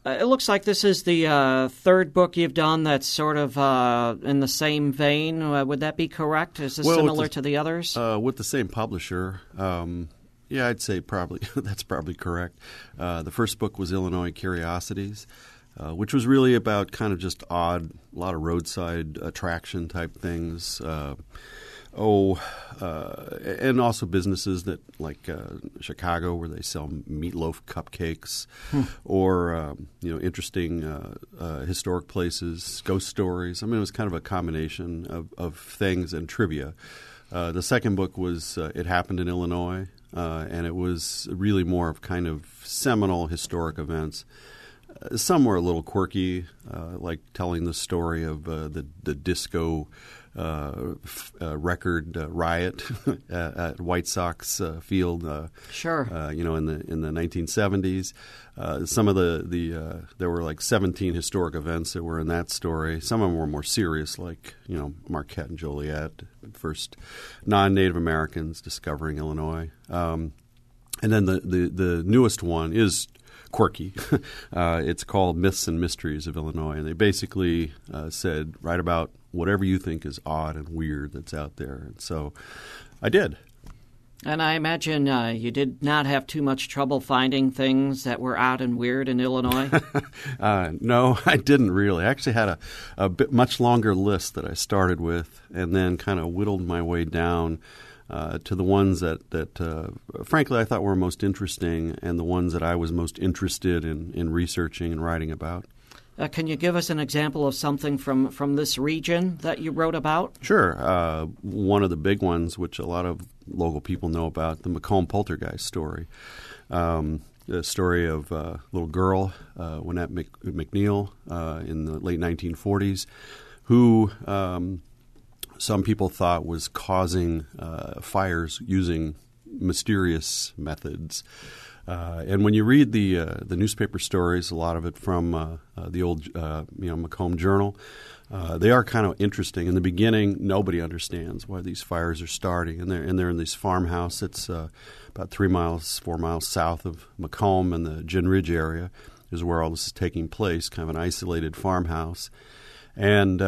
It looks like this is the third book you've done that's sort of in the same vein. Would that be correct? Is this similar to the others? With the same publisher. Yeah, I'd say probably that's probably correct. The first book was Illinois Curiosities, which was really about kind of just odd, a lot of roadside attraction type things. And also businesses that like Chicago, where they sell meatloaf cupcakes, or interesting historic places, ghost stories. I mean, it was kind of a combination of things and trivia. The second book was It Happened in Illinois, and it was really more of kind of seminal historic events. Some were a little quirky, like telling the story of the disco record riot at White Sox field. Sure. In the 1970s. Some of there were like 17 historic events that were in that story. Some of them were more serious, like Marquette and Joliet, first non-Native Americans discovering Illinois. And then the newest one is quirky. It's called Myths and Mysteries of Illinois, and they basically said, write about whatever you think is odd and weird that's out there. And so I did. And I imagine you did not have too much trouble finding things that were odd and weird in Illinois? No, I didn't really. I actually had a bit much longer list that I started with and then kind of whittled my way down to the ones that frankly, I thought were most interesting and the ones that I was most interested in researching and writing about. Can you give us an example of something from this region that you wrote about? Sure. One of the big ones, which a lot of local people know about, the Macomb poltergeist story. The story of a little girl, Winnette McNeil, in the late 1940s, who some people thought was causing fires using mysterious methods. And when you read the newspaper stories, a lot of it from the old Macomb Journal, they are kind of interesting. In the beginning, nobody understands why these fires are starting, and they're in this farmhouse that's about 4 miles south of Macomb, and the Gin Ridge area is where all this is taking place, kind of an isolated farmhouse. And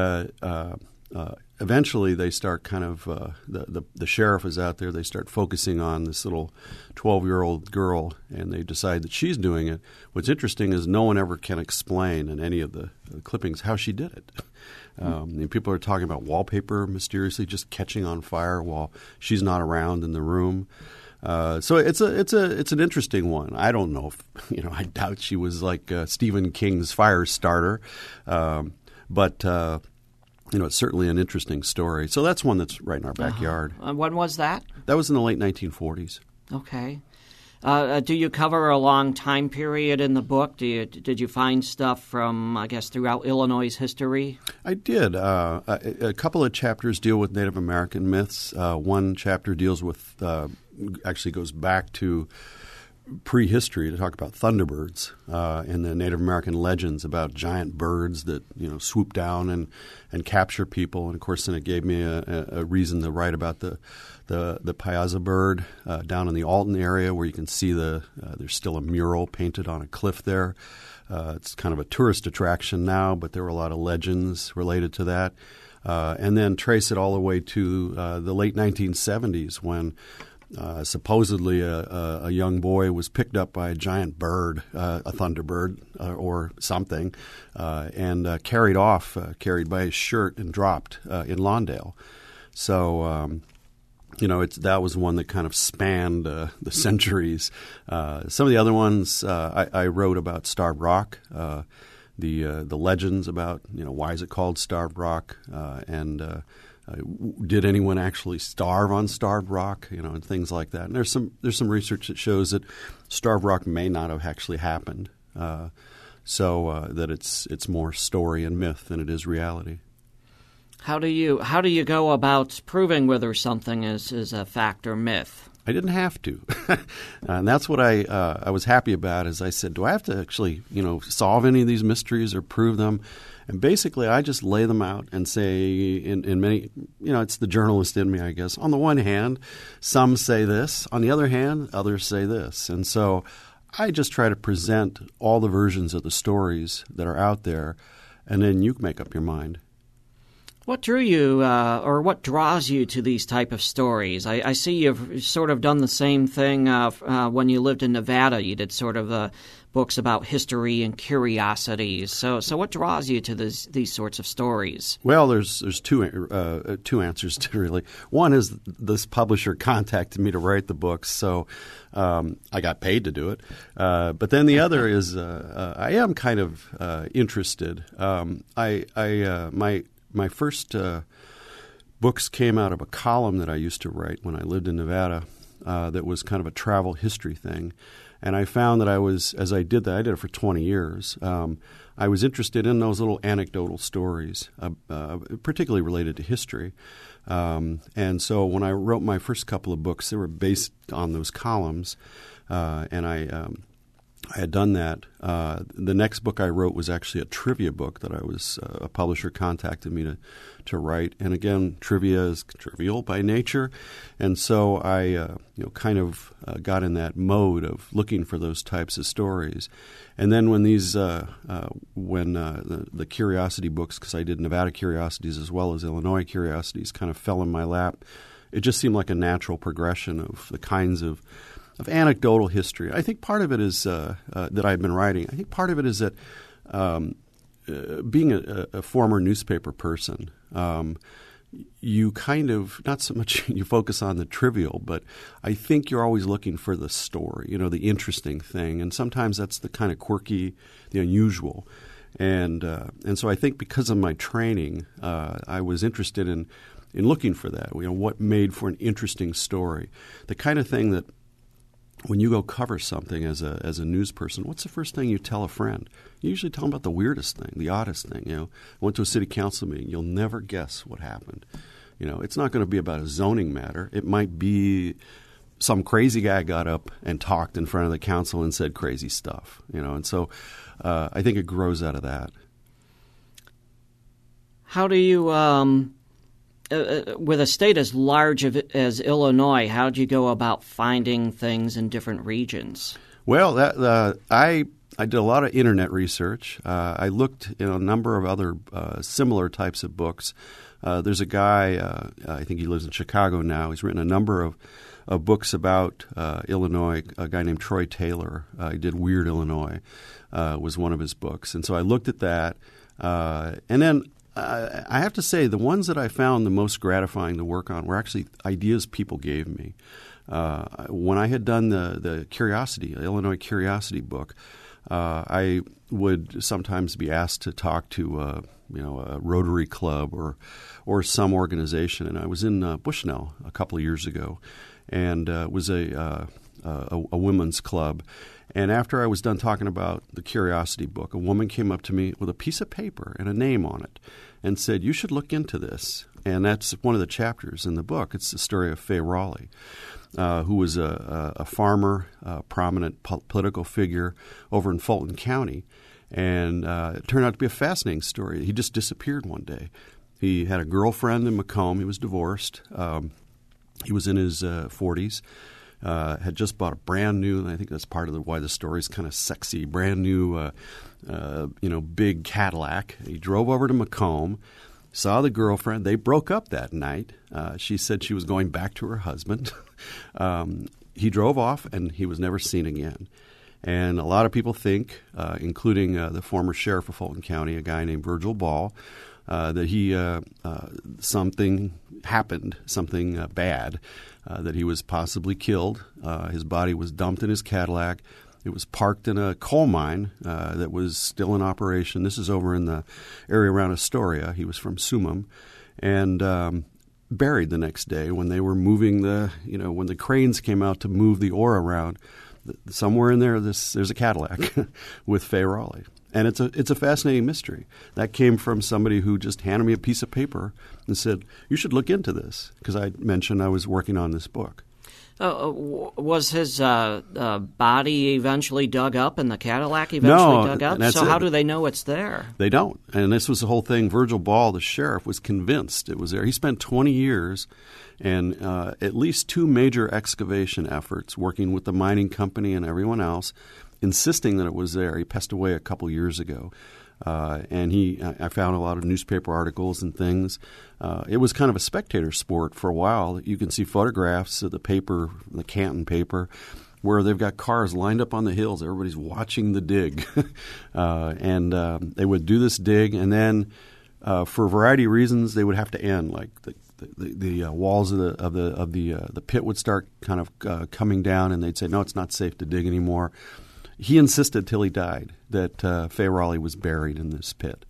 eventually they start kind of the sheriff is out there. They start focusing on this little 12-year-old girl, and they decide that she's doing it. What's interesting is no one ever can explain in any of the clippings how she did it. And people are talking about wallpaper mysteriously just catching on fire while she's not around in the room. So it's an interesting one. I don't know if I doubt she was like Stephen King's fire starter, but. It's certainly an interesting story. So that's one that's right in our backyard. When was that? That was in the late 1940s. Okay. Do you cover a long time period in the book? Did you find stuff from, I guess, throughout Illinois' history? I did. A couple of chapters deal with Native American myths. One chapter deals with, actually goes back to prehistory to talk about thunderbirds and the Native American legends about giant birds that swoop down and capture people. And of course, then it gave me a reason to write about the Piazza bird down in the Alton area, where you can see there's still a mural painted on a cliff there. It's kind of a tourist attraction now, but there were a lot of legends related to that. And then trace it all the way to the late 1970s when supposedly a young boy was picked up by a giant bird, a thunderbird or something, and carried by his shirt and dropped in Lawndale. So, that was one that kind of spanned the centuries. Some of the other ones I wrote about Starved Rock, the legends about why is it called Starved Rock, and did anyone actually starve on Starved Rock, and things like that. And there's some research that shows that Starved Rock may not have actually happened, so that it's more story and myth than it is reality. How do you go about proving whether something is a fact or myth? I didn't have to, and that's what I was happy about. Is I said, do I have to actually solve any of these mysteries or prove them? And basically, I just lay them out and say, in many, it's the journalist in me, I guess. On the one hand, some say this. On the other hand, others say this. And so I just try to present all the versions of the stories that are out there, and then you make up your mind. What drew you, or what draws you to these type of stories? I see you've sort of done the same thing when you lived in Nevada. You did sort of books about history and curiosities. So what draws you to these sorts of stories? Well, there's two answers to it, really. One is this publisher contacted me to write the books, so I got paid to do it. But then the other is I am kind of interested. My first books came out of a column that I used to write when I lived in Nevada that was kind of a travel history thing. And I found that as I did it for 20 years, I was interested in those little anecdotal stories, particularly related to history. And so when I wrote my first couple of books, they were based on those columns, and I had done that. The next book I wrote was actually a trivia book that a publisher contacted me to write. And again, trivia is trivial by nature, and so I kind of got in that mode of looking for those types of stories. And then when the curiosity books, because I did Nevada Curiosities as well as Illinois Curiosities, kind of fell in my lap, it just seemed like a natural progression of the kinds of anecdotal history. I think part of it is that I've been writing. I think part of it is that being a former newspaper person, you kind of, not so much you focus on the trivial, but I think you're always looking for the story, the interesting thing. And sometimes that's the kind of quirky, the unusual. And so I think because of my training, I was interested in looking for that, what made for an interesting story. The kind of thing that when you go cover something as a news person, what's the first thing you tell a friend? You usually tell them about the weirdest thing, the oddest thing. I went to a city council meeting. You'll never guess what happened. It's not going to be about a zoning matter. It might be some crazy guy got up and talked in front of the council and said crazy stuff. And so I think it grows out of that. How do you with a state as large as Illinois, how do you go about finding things in different regions? Well, I did a lot of internet research. I looked in a number of other similar types of books. There's a guy, I think he lives in Chicago now. He's written a number of books about Illinois, a guy named Troy Taylor. He did Weird Illinois, was one of his books. And so I looked at that. And then I have to say the ones that I found the most gratifying to work on were actually ideas people gave me. When I had done the Illinois Curiosity book, I would sometimes be asked to talk to a Rotary Club or some organization. And I was in Bushnell a couple of years ago, and it was a women's club. And after I was done talking about the Curiosity book, a woman came up to me with a piece of paper and a name on it and said, "You should look into this." And that's one of the chapters in the book. It's the story of Fay Raleigh, who was a farmer, prominent political figure over in Fulton County. And it turned out to be a fascinating story. He just disappeared one day. He had a girlfriend in Macomb. He was divorced. He was in his 40s. Had just bought a brand new, and I think that's part of why the story's kind of sexy, brand new, big Cadillac. He drove over to Macomb, saw the girlfriend. They broke up that night. She said she was going back to her husband. He drove off, and he was never seen again. And a lot of people think, including the former sheriff of Fulton County, a guy named Virgil Ball, that something happened, something bad, that he was possibly killed. His body was dumped in his Cadillac. It was parked in a coal mine that was still in operation. This is over in the area around Astoria. He was from Sumim. And buried the next day when they were moving when the cranes came out to move the ore around. Somewhere in there, there's a Cadillac with Fay Raleigh. And it's a fascinating mystery. That came from somebody who just handed me a piece of paper and said, "You should look into this," because I mentioned I was working on this book. Was his body eventually dug up and the Cadillac eventually dug up? So how do they know it's there? They don't. And this was the whole thing. Virgil Ball, the sheriff, was convinced it was there. He spent 20 years and at least 2 major excavation efforts working with the mining company and everyone else, insisting that it was there. He passed away a couple years ago. And I found a lot of newspaper articles and things. It was kind of a spectator sport for a while. You can see photographs of the paper, the Canton paper, where they've got cars lined up on the hills. Everybody's watching the dig. And they would do this dig, and then for a variety of reasons, they would have to end. Like the walls of the pit would start kind of coming down, and they'd say, no, it's not safe to dig anymore. He insisted till he died that Fay Raleigh was buried in this pit.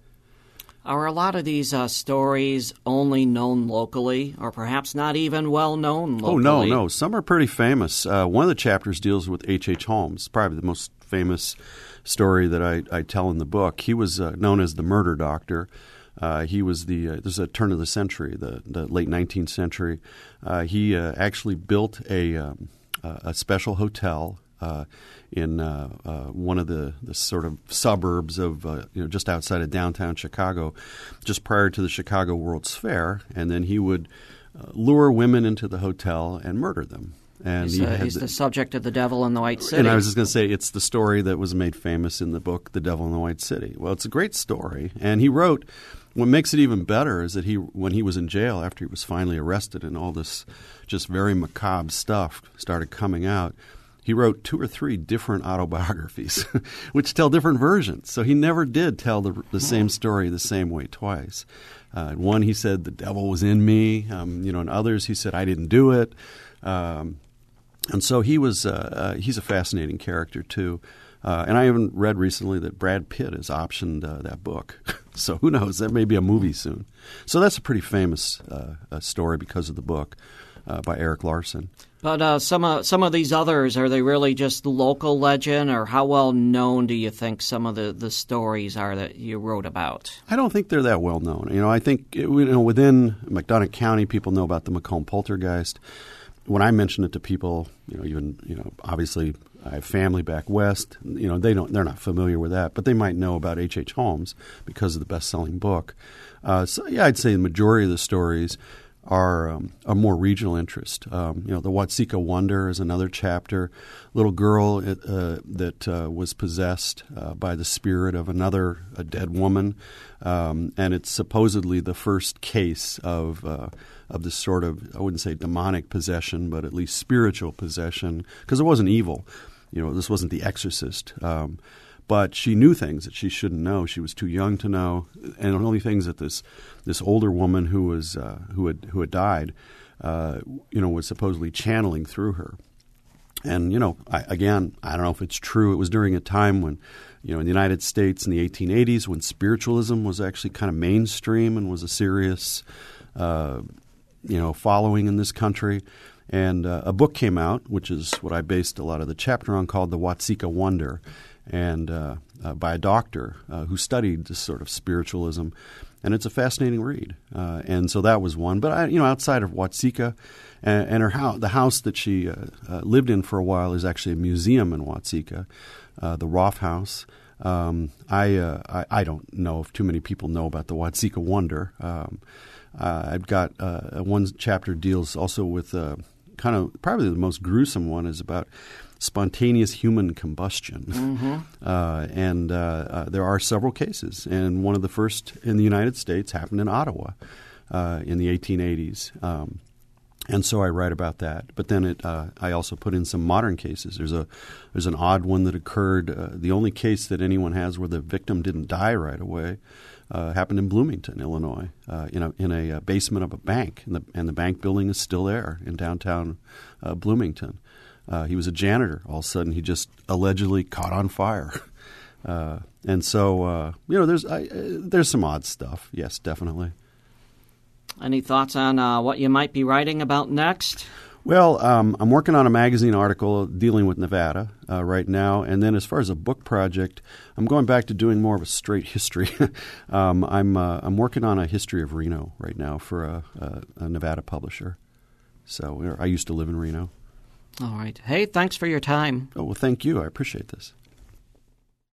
Are a lot of these stories only known locally, or perhaps not even well known locally? Oh, no. Some are pretty famous. One of the chapters deals with H.H. Holmes, probably the most famous story that I tell in the book. He was known as the murder doctor. He was this is a turn of the century, the late 19th century. He actually built a special hotel in one of the sort of suburbs of just outside of downtown Chicago, just prior to the Chicago World's Fair, and then he would lure women into the hotel and murder them. And he's the subject of The Devil in the White City. And I was just going to say, it's the story that was made famous in the book, The Devil in the White City. Well, it's a great story, and he wrote. What makes it even better is that when he was in jail after he was finally arrested and all this just very macabre stuff started coming out, he wrote 2 or 3 different autobiographies, which tell different versions. So he never did tell the same story the same way twice. One, he said, the devil was in me. In others, he said, I didn't do it. And so he's a fascinating character, too. And I even read recently that Brad Pitt has optioned that book. So who knows? That may be a movie soon. So that's a pretty famous story because of the book by Eric Larson. But some of these others, are they really just local legend, or how well known do you think some of the stories are that you wrote about? I don't think they're that well known. I think within McDonough County, people know about the Macomb poltergeist. When I mention it to people, obviously I have family back west. They're not familiar with that, but they might know about H.H. Holmes because of the best-selling book. So yeah, I'd say the majority of the stories are a more regional interest. The Watseka Wonder is another chapter. Little girl that was possessed by the spirit of a dead woman, and it's supposedly the first case of this sort of, I wouldn't say demonic possession, but at least spiritual possession, because it wasn't evil. This wasn't The Exorcist. But she knew things that she shouldn't know. She was too young to know, and only things that this older woman who had died, was supposedly channeling through her. And I don't know if it's true. It was during a time when, in the United States in the 1880s, when spiritualism was actually kind of mainstream and was a serious, following in this country. And a book came out, which is what I based a lot of the chapter on, called The Watseka Wonder, and by a doctor who studied this sort of spiritualism. And it's a fascinating read. And so that was one. But, outside of Watseka and the house that she lived in for a while is actually a museum in Watseka, the Roth House. I don't know if too many people know about the Watseka Wonder. I've got one chapter deals also with kind of probably the most gruesome one is about spontaneous human combustion. Mm-hmm. And there are several cases. And one of the first in the United States happened in Ottawa in the 1880s. And so I write about that. But then I also put in some modern cases. There's an odd one that occurred. The only case that anyone has where the victim didn't die right away happened in Bloomington, Illinois, in a basement of a bank. And the bank building is still there in downtown Bloomington. He was a janitor. All of a sudden, he just allegedly caught on fire. And so, there's some odd stuff. Yes, definitely. Any thoughts on what you might be writing about next? Well, I'm working on a magazine article dealing with Nevada right now. And then as far as a book project, I'm going back to doing more of a straight history. I'm working on a history of Reno right now for a Nevada publisher. So I used to live in Reno. All right. Hey, thanks for your time. Oh, well, thank you. I appreciate this.